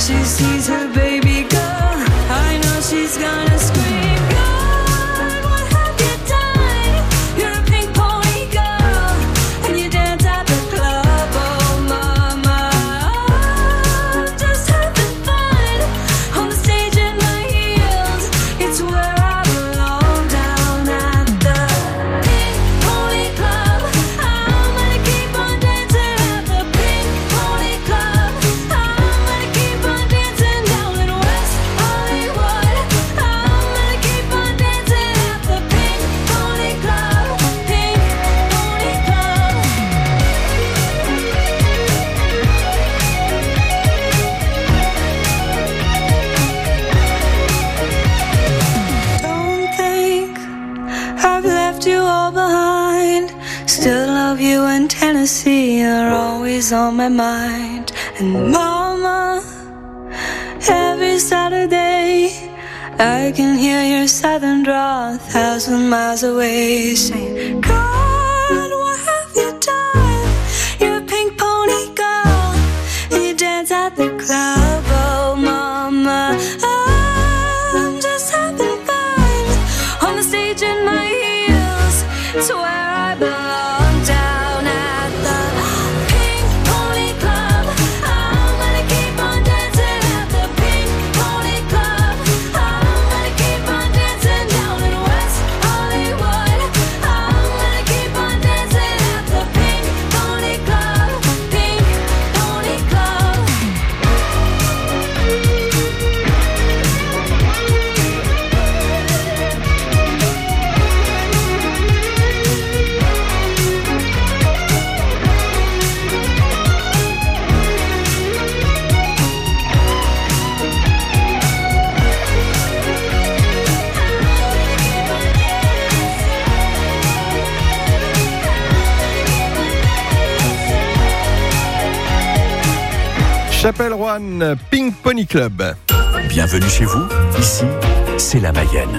S13: she sees her baby girl, I know she's gonna scream. God, what have you done? You're a pink pony girl, and you dance at the club. Oh, mama, just having fun on the stage in my heels. It's where I belong, down at the Pink Pony Club. I'm gonna keep on dancing at the Pink Pony Club. I'm gonna keep on dancing down in West Hollywood. I'm gonna keep on dancing at the Pink Pony Club. Pink Pony Club. Don't think I've left you all behind. Still love you in Tennessee. You're always on my mind. And mama, every Saturday I can hear your southern drawl a thousand miles away, saying, God, what have you done? You're a pink pony girl, and you dance at the club. Oh, mama, I'm just having fun on the stage in my heels. It's where I belong, down at the Pink Pony Club. I'm gonna keep on dancing at the Pink Pony Club. I'm gonna keep on dancing down in West Hollywood. I'm gonna keep on dancing at the Pink Pony Club. Pink Pony Club.
S2: Chapelle-Roanne, Pink Pony Club.
S3: Bienvenue chez vous, ici, c'est la Mayenne.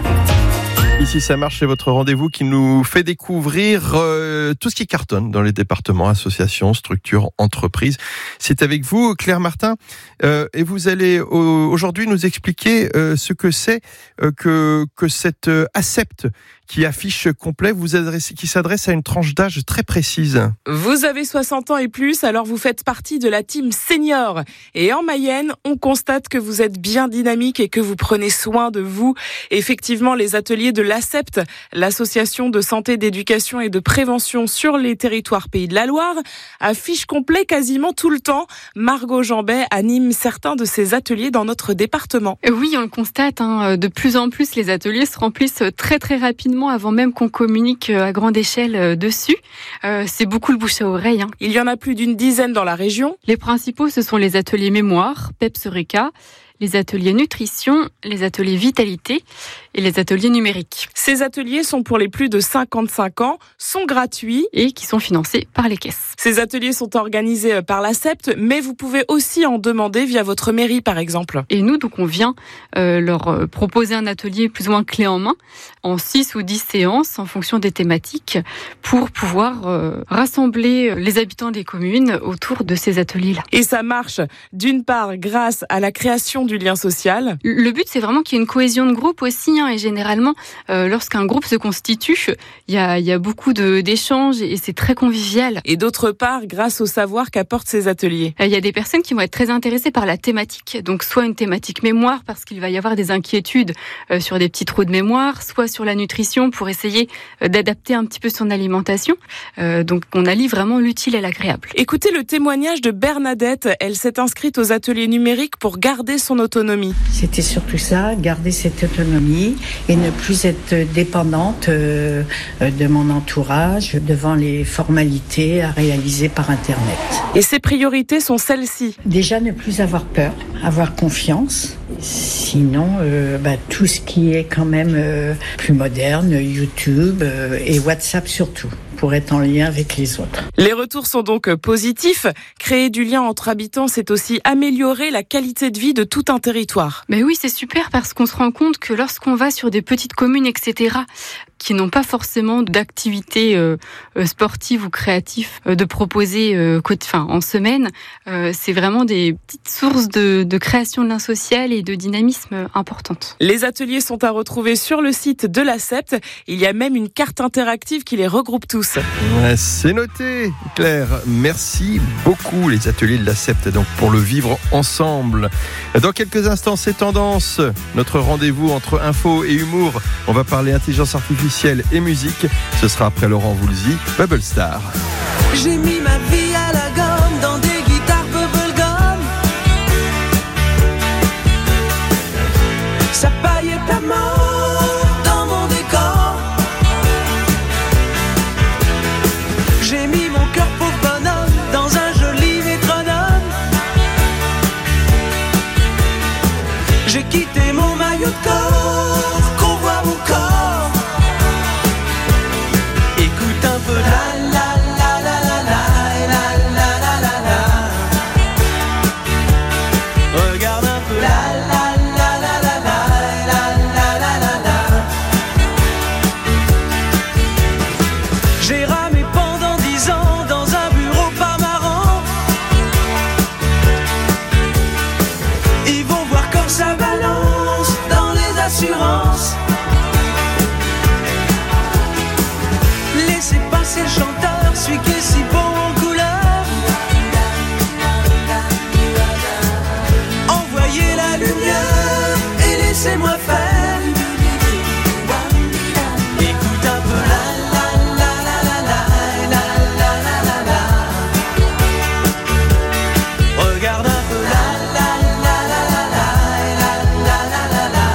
S2: Ici, ça marche, c'est votre rendez-vous qui nous fait découvrir euh, tout ce qui cartonne dans les départements, associations, structures, entreprises. C'est avec vous, Claire Martin, euh, et vous allez euh, aujourd'hui nous expliquer euh, ce que c'est euh, que, que cette euh, ACEPT qui affiche complet, vous adressez, qui s'adresse à une tranche d'âge très précise.
S20: Vous avez soixante ans et plus, alors vous faites partie de la team senior. Et en Mayenne, on constate que vous êtes bien dynamique et que vous prenez soin de vous. Effectivement, les ateliers de l'ACEPT, l'association de santé, d'éducation et de prévention sur les territoires Pays de la Loire, affichent complet quasiment tout le temps. Margot Jambet anime certains de ces ateliers dans notre département.
S21: Oui, on le constate, hein, de plus en plus, les ateliers se remplissent très très rapidement avant même qu'on communique à grande échelle dessus. Euh, c'est beaucoup le bouche à oreille. Hein.
S20: Il y en a plus d'une dizaine dans la région.
S21: Les principaux, ce sont les ateliers mémoire, PEPS Eureka, les ateliers nutrition, les ateliers vitalité et les ateliers numériques.
S20: Ces ateliers sont pour les plus de cinquante-cinq ans, sont gratuits
S21: et qui sont financés par les caisses.
S20: Ces ateliers sont organisés par l'ACEPT, mais vous pouvez aussi en demander via votre mairie par exemple.
S21: Et nous, donc, on vient euh, leur proposer un atelier plus ou moins clé en main, en six ou dix séances en fonction des thématiques, pour pouvoir euh, rassembler les habitants des communes autour de ces ateliers-là.
S20: Et ça marche d'une part grâce à la création du lien social.
S21: Le but, c'est vraiment qu'il y ait une cohésion de groupe aussi, hein, et généralement, euh, lorsqu'un groupe se constitue, il y a, y a beaucoup de, d'échanges et c'est très convivial.
S20: Et d'autre part, grâce au savoir qu'apportent ces ateliers.
S21: Il y a des personnes qui vont être très intéressées par la thématique, donc soit une thématique mémoire, parce qu'il va y avoir des inquiétudes euh, sur des petits trous de mémoire, soit sur la nutrition pour essayer euh, d'adapter un petit peu son alimentation. Euh, donc on allie vraiment l'utile et l'agréable.
S20: Écoutez le témoignage de Bernadette. Elle s'est inscrite aux ateliers numériques pour garder son autonomie.
S22: C'était surtout ça, garder cette autonomie et ne plus être dépendante euh, de mon entourage devant les formalités à réaliser par Internet.
S20: Et ses priorités sont celles-ci.
S22: Déjà ne plus avoir peur, avoir confiance. Sinon, euh, bah, tout ce qui est quand même euh, plus moderne, YouTube euh, et WhatsApp surtout, pour être en lien avec les autres.
S20: Les retours sont donc positifs. Créer du lien entre habitants, c'est aussi améliorer la qualité de vie de tout un territoire.
S21: Mais oui, c'est super parce qu'on se rend compte que lorsqu'on va sur des petites communes, et cetera, qui n'ont pas forcément d'activité euh, sportive ou créative euh, de proposer euh, enfin, en semaine. Euh, c'est vraiment des petites sources de, de création de lien social et de dynamisme importantes.
S20: Les ateliers sont à retrouver sur le site de l'A C E P T. Il y a même une carte interactive qui les regroupe tous.
S2: Ouais, c'est noté, Claire. Merci beaucoup, les ateliers de l'A C E P T, donc pour le vivre ensemble. Dans quelques instants, c'est Tendance, notre rendez-vous entre info et humour. On va parler intelligence artificielle et musique. Ce sera après Laurent Voulzy, Bubble Star.
S13: J'ai mis ma vie à la gomme dans des guitares bubblegum. Ça paillait ta mort dans mon décor. J'ai mis mon cœur pauvre bonhomme dans un joli métronome. J'ai quitté mon maillot de corps, qu'on voit mon corps. Écoute un peu la la la la la la la la la la la. Regarde un peu la la la la la la la la la la. J'ai ramé pendant dix ans dans un bureau pas marrant. Ils vont voir comme ça balance dans les assurances. Laissez passer le chanteur, celui qui est si beau en couleur. Envoyez la lumière et laissez-moi faire. Écoute un peu la la la la la la la la la la la. Regarde un peu la la la la la la la la la la.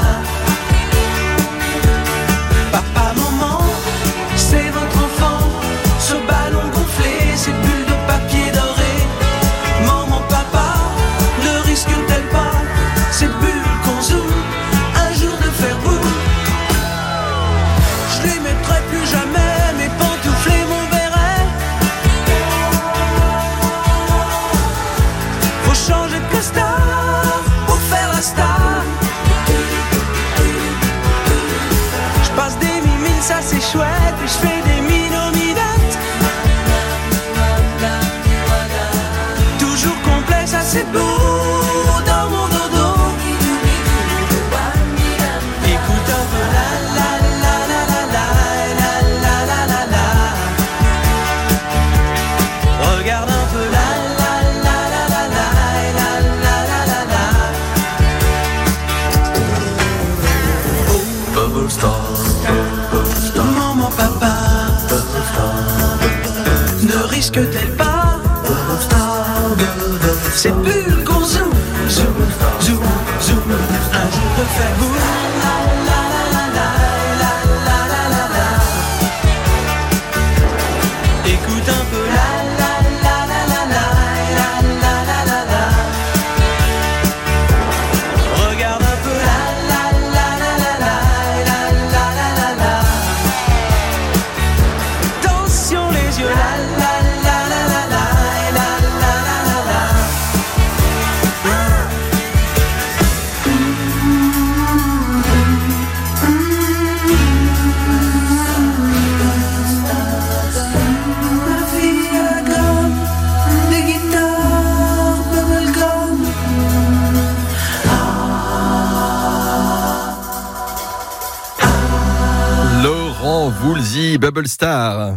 S13: Papa, maman, c'est votre enfant, ce ballon gonflé, ces bulles de papier doré. Maman, papa, ne risque-t-elle pas ces bulles qu'on zoome un jour de faire boum? Je les mettrai plus jamais, mes pantoufles et mon béret. Faut changer de costard pour faire la star. Je passe des mimines, ça c'est chouette, et je fais des minominettes. Toujours complet, ça c'est beau dans mon dodo. Écoute un peu la la la la la la la la la la. Regarde un peu la la la la la la la la la la. Bubble Star, Bubble Star. Maman, papa, Bubble Star. Ne risque-t-elle pas Bubble Star, Bubble Star. Ces bulles qu'on zoome, zoom, zoom, zoom. Un jour de faire boum. La la la la la la la la la. Écoute un peu la la la la la la la la la la. Regarde un peu la la la la la la la la la la. Attention les yeux, la la la la la la la la la la la. Ma vie à la gomme, des guitares bubblegum.
S2: Laurent Voulzy, Bubble Star.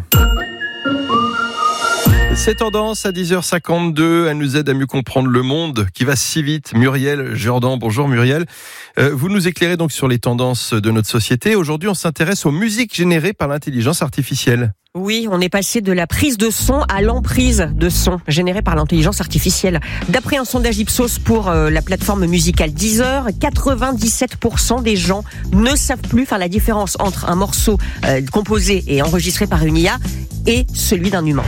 S2: C'est Tendance à dix heures cinquante-deux. Elle nous aide à mieux comprendre le monde qui va si vite. Muriel Jourdan. Bonjour Muriel. Euh, vous nous éclairez donc sur les tendances de notre société. Aujourd'hui, on s'intéresse aux musiques générées par l'intelligence artificielle.
S5: Oui, on est passé de la prise de son à l'emprise de son générée par l'intelligence artificielle. D'après un sondage Ipsos pour euh, la plateforme musicale Deezer, quatre-vingt-dix-sept pour cent des gens ne savent plus faire la différence entre un morceau euh, composé et enregistré par une I A et celui d'un humain.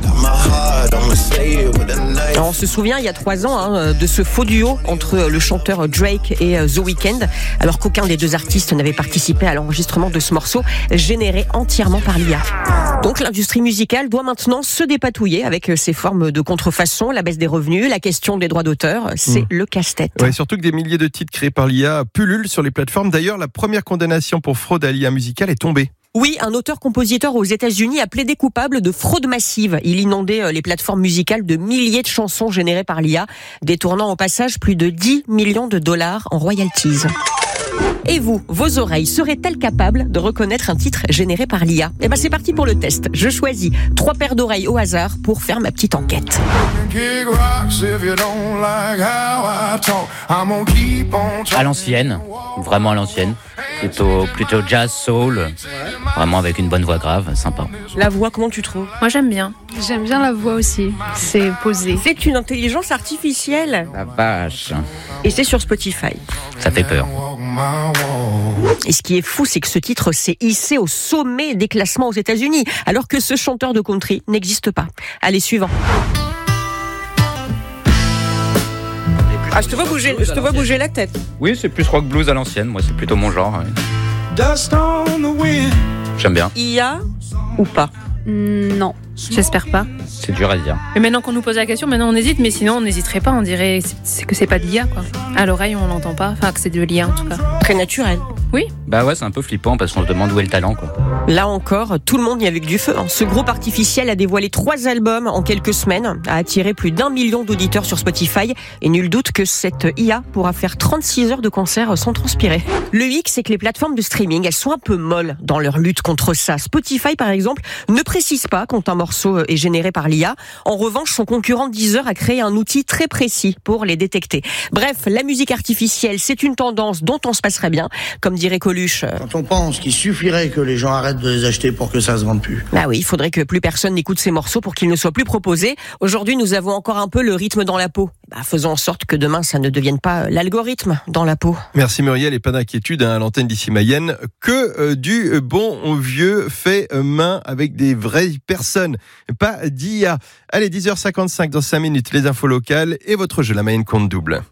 S5: Alors, on se souvient il y a trois ans hein, de ce faux duo entre le chanteur Drake et The Weeknd, alors qu'aucun des deux artistes n'avait participé à l'enregistrement de ce morceau généré entièrement par l'I A. Donc l'industrie musicale doit maintenant se dépatouiller avec ses formes de contrefaçon, la baisse des revenus, la question des droits d'auteur, c'est mmh. le casse-tête.
S2: Ouais, surtout que des milliers de titres créés par l'I A pullulent sur les plateformes. D'ailleurs, la première condamnation pour fraude à l'I A musicale est tombée.
S5: Oui, un auteur-compositeur aux États-Unis a plaidé coupable de fraude massive. Il inondait les plateformes musicales de milliers de chansons générées par l'I A, détournant au passage plus de dix millions de dollars en royalties. Et vous, vos oreilles seraient-elles capables de reconnaître un titre généré par l'I A ? Eh ben c'est parti pour le test. Je choisis trois paires d'oreilles au hasard pour faire ma petite enquête.
S7: À l'ancienne, vraiment à l'ancienne. Plutôt, plutôt jazz, soul, vraiment avec une bonne voix grave, sympa.
S5: La voix, comment tu trouves ?
S18: Moi j'aime bien. J'aime bien la voix aussi. C'est posé.
S5: C'est une intelligence artificielle.
S7: La vache.
S5: Et c'est sur Spotify.
S7: Ça fait peur.
S5: Et ce qui est fou, c'est que ce titre s'est hissé au sommet des classements aux États-Unis, alors que ce chanteur de country n'existe pas. Allez, suivant. Ah, je te vois bouger, je te vois bouger la tête.
S7: Oui, c'est plus rock blues à l'ancienne. Moi, c'est plutôt mon genre. Ouais. J'aime bien.
S5: I A ou pas ?
S18: Non, j'espère pas.
S7: C'est dur à dire.
S18: Mais maintenant qu'on nous pose la question, maintenant on hésite, mais sinon on n'hésiterait pas, on dirait c'est que c'est pas de l'I A quoi. À l'oreille on l'entend pas, enfin que c'est de l'I A en tout cas.
S5: Très naturel.
S18: Oui.
S7: Bah ouais, c'est un peu flippant parce qu'on se demande où est le talent quoi.
S5: Là encore, tout le monde y a vu que du feu. Ce groupe artificiel a dévoilé trois albums en quelques semaines, a attiré plus d'un million d'auditeurs sur Spotify et nul doute que cette I A pourra faire trente-six heures de concert sans transpirer. Le hic, c'est que les plateformes de streaming, elles sont un peu molles dans leur lutte contre ça. Spotify par exemple ne précise pas quand un morceau est généré par l'I A. En revanche, son concurrent Deezer a créé un outil très précis pour les détecter. Bref, la musique artificielle, c'est une tendance dont on se passerait bien. Comme dirait Coluche.
S9: Quand on pense qu'il suffirait que les gens arrêtent de les acheter pour que ça se vende plus.
S5: Ah oui, il faudrait que plus personne n'écoute ces morceaux pour qu'ils ne soient plus proposés. Aujourd'hui, nous avons encore un peu le rythme dans la peau. Bah, faisons en sorte que demain, ça ne devienne pas l'algorithme dans la peau.
S2: Merci Muriel, et pas d'inquiétude hein, à l'antenne d'ici Mayenne, que euh, du bon vieux fait main avec des vraies personnes, pas d'I A. Allez, dix heures cinquante-cinq dans cinq minutes, les infos locales et votre jeu, la Mayenne compte double.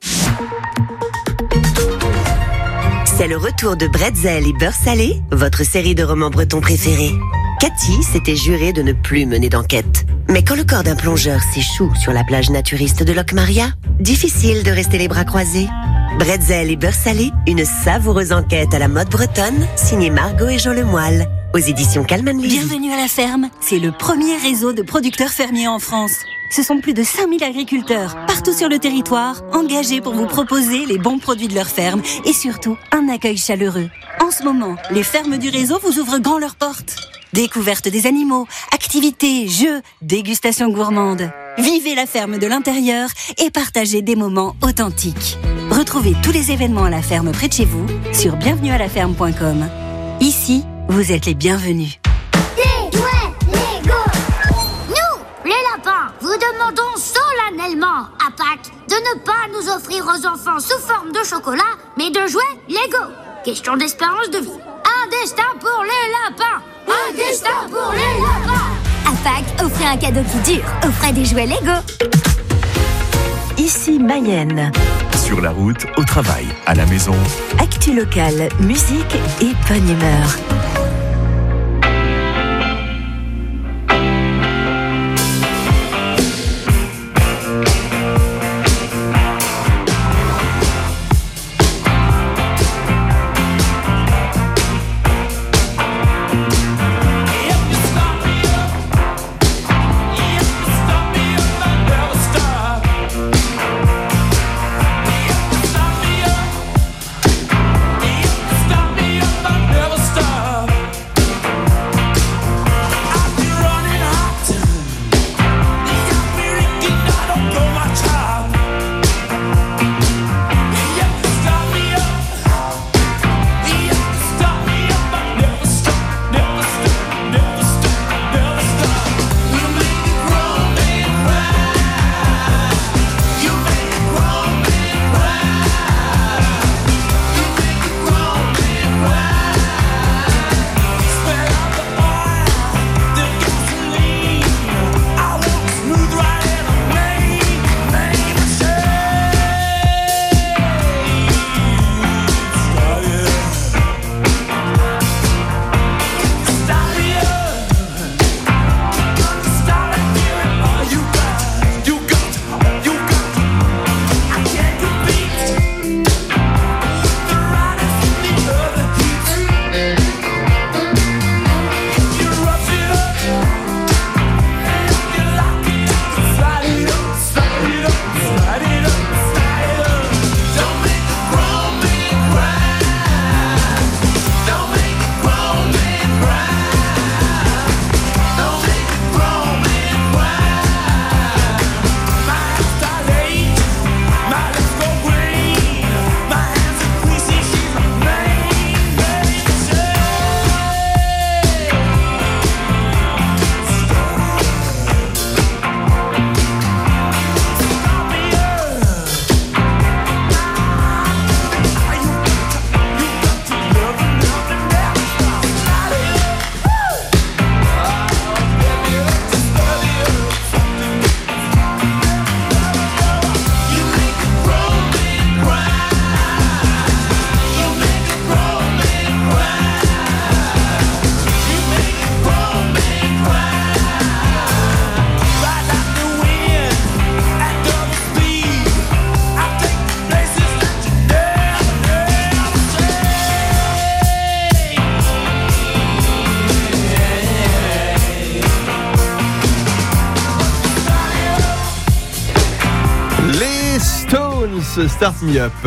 S23: C'est le retour de Bretzel et Beurre Salé, votre série de romans bretons préférés. Cathy s'était jurée de ne plus mener d'enquête. Mais quand le corps d'un plongeur s'échoue sur la plage naturiste de Locmaria, difficile de rester les bras croisés. Bretzel et Beurre Salé, une savoureuse enquête à la mode bretonne, signée Margot et Jean Lemoyle, aux éditions Calman Levy.
S24: Bienvenue à la ferme, c'est le premier réseau de producteurs fermiers en France. Ce sont plus de cinq mille agriculteurs, partout sur le territoire, engagés pour vous proposer les bons produits de leur ferme et surtout un accueil chaleureux. En ce moment, les fermes du réseau vous ouvrent grand leurs portes. Découverte des animaux, activités, jeux, dégustations gourmandes. Vivez la ferme de l'intérieur et partagez des moments authentiques. Retrouvez tous les événements à la ferme près de chez vous sur bienvenue à la ferme point com. Ici, vous êtes les bienvenus.
S25: Des jouets Lego. Nous, les lapins, vous demandons solennellement à Pâques de ne pas nous offrir aux enfants sous forme de chocolat, mais de jouets Lego. Question d'espérance de vie. Un destin pour les lapins. Un destin pour les lapins.
S24: À Pâques, offrez un cadeau qui dure. Offrez des jouets Lego.
S23: Ici Mayenne.
S3: Sur la route, au travail, à la maison.
S23: Actu locale, musique et bonne humeur.
S13: Stop me up, I'll never stop.
S2: Start Me Up.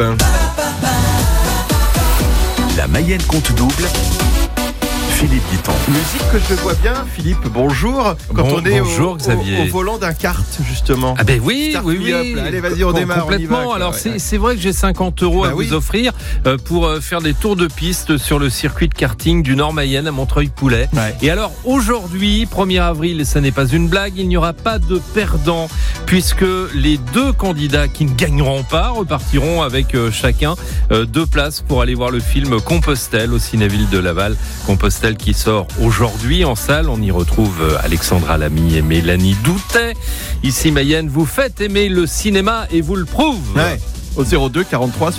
S3: La Mayenne compte double. Philippe Guiton.
S2: Musique que je vois bien, Philippe, bonjour. Quand
S15: Bon,
S2: on est
S15: bonjour,
S2: au,
S15: Xavier.
S2: au, au volant d'un kart, justement.
S15: Ah ben oui,
S2: Start
S15: oui,
S2: me
S15: oui.
S2: up, là. Allez, vas-y, on
S15: Com-
S2: démarre.
S15: Complètement.
S2: On y va,
S15: Alors,
S2: quoi,
S15: c'est,
S2: ouais.
S15: c'est vrai que j'ai cinquante euros
S2: Bah
S15: à
S2: oui.
S15: vous offrir euh, pour euh, faire des tours de piste sur le circuit de karting du Nord-Mayenne à Montreuil-Poulet.
S2: Ouais.
S15: Et alors, aujourd'hui, premier avril, et ça n'est pas une blague, il n'y aura pas de perdant puisque les deux candidats qui ne gagneront pas repartiront avec euh, chacun euh, deux places pour aller voir le film Compostelle au Cinéville de Laval. Compostelle qui sort aujourd'hui en salle. On y retrouve euh, Alexandra Lamy et Mélanie Doutet. Ici Mayenne, vous faites aimer le cinéma et vous le prouve.
S2: Ouais. Au zéro deux quarante-trois